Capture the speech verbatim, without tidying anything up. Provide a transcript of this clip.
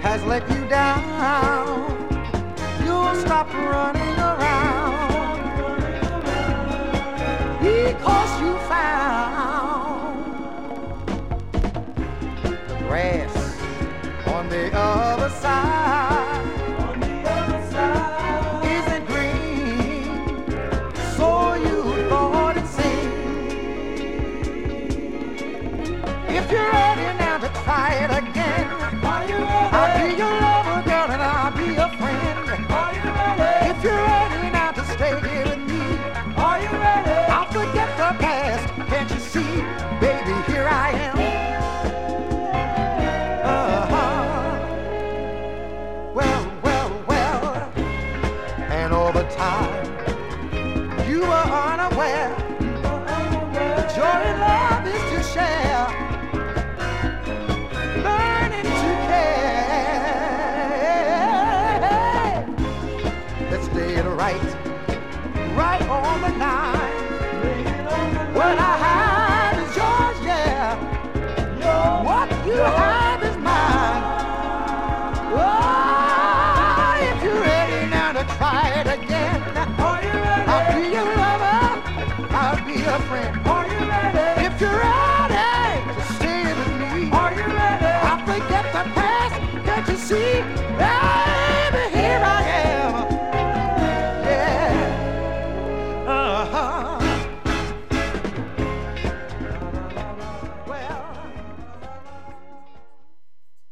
has let you down, you'll stop running around because you found the grass on the other side, on the other side isn't green, so you thought it seemed. If you're ready